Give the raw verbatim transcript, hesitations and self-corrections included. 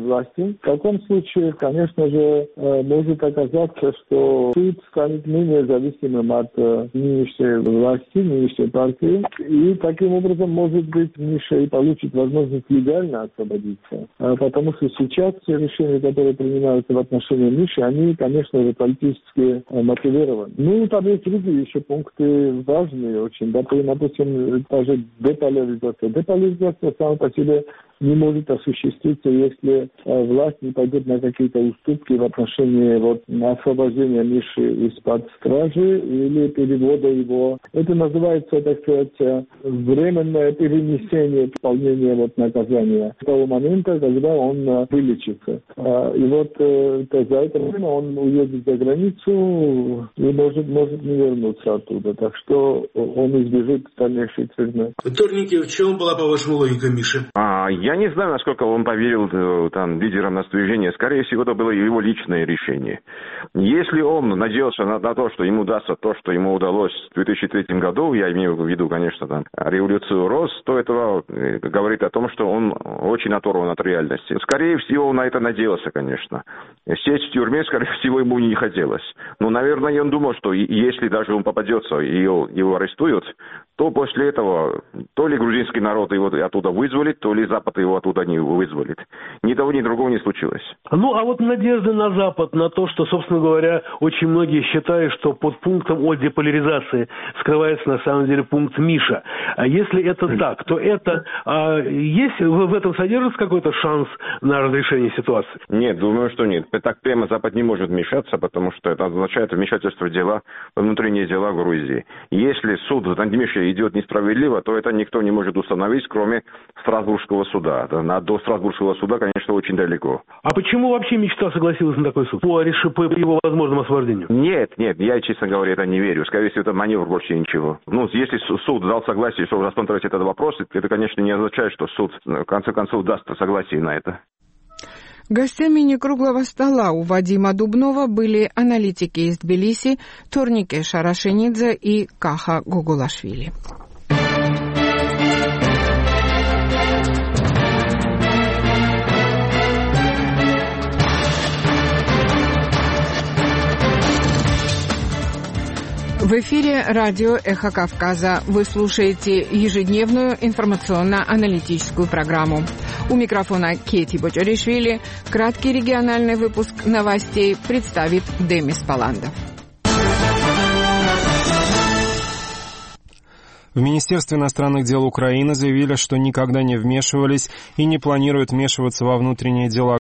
власти. В таком случае, конечно же, может оказаться, что суд станет менее зависимым от нынешней власти, нынешней партии, и таким образом, может быть, Миша и получит возможность легально освободиться. Потому что сейчас все решения, которые принимаются в отношении Миши, они, конечно же, политически мотивированы. Ну, там есть другие еще пункты важные очень. Допустим, даже деполяризация. Деполяризация сама по себе не может осуществиться, если э, власть не пойдет на какие-то уступки в отношении вот, освобождения Миши из-под стражи или перевода его. Это называется, так сказать, временное перенесение исполнения вот, наказания с того момента, когда он э, вылечится. А, и вот э, за это время он уедет за границу и может, может не вернуться оттуда. Так что он избежит дальнейшей тюрьмы. Вторники, в чем была, по-вашему, логика Миши? А, я не знаю, насколько он поверил там, лидерам наступления. Скорее всего, это было его личное решение. Если он надеялся на, на то, что ему удастся то, что ему удалось в две тысячи третьем году, я имею в виду, конечно, там, революцию РОС, то это говорит о том, что он очень оторван от реальности. Скорее всего, он на это надеялся, конечно. Сесть в тюрьме, скорее всего, ему не хотелось. Но, наверное, он думал, что если даже он попадется и его, его арестуют, то после этого то ли грузинский народ его оттуда вызволит, то ли Запад его оттуда не вызволит. Ни того, ни другого не случилось. Ну, а вот надежда на Запад, на то, что, собственно говоря, очень многие считают, что под пунктом о деполяризации скрывается на самом деле пункт Миша. А если это так, то это а, есть в этом содержится какой-то шанс на разрешение ситуации? Нет, думаю, что нет. Так прямо Запад не может вмешаться, потому что это означает вмешательство в дела, внутренние дела Грузии. Если суд над Мишей идет несправедливо, то это никто не может установить, кроме Страсбургского суда. До Страсбургского суда, конечно, очень далеко. А почему вообще мечта согласилась на такой суд? По, по его возможному освобождению? Нет, нет, я, честно говоря, это не верю. Скорее всего, это маневр, больше ничего. Ну, если суд дал согласие, чтобы рассмотреть этот вопрос, это, конечно, не означает, что суд, в конце концов, даст согласие на это. Гостями некруглого стола у Вадима Дубнова были аналитики из Тбилиси Торнике Шарашенидзе и Каха Гугулашвили. В эфире радио «Эхо Кавказа». Вы слушаете ежедневную информационно-аналитическую программу. У микрофона Кети Бочаришвили. Краткий региональный выпуск новостей представит Демис Паландов. В Министерстве иностранных дел Украины заявили, что никогда не вмешивались и не планируют вмешиваться во внутренние дела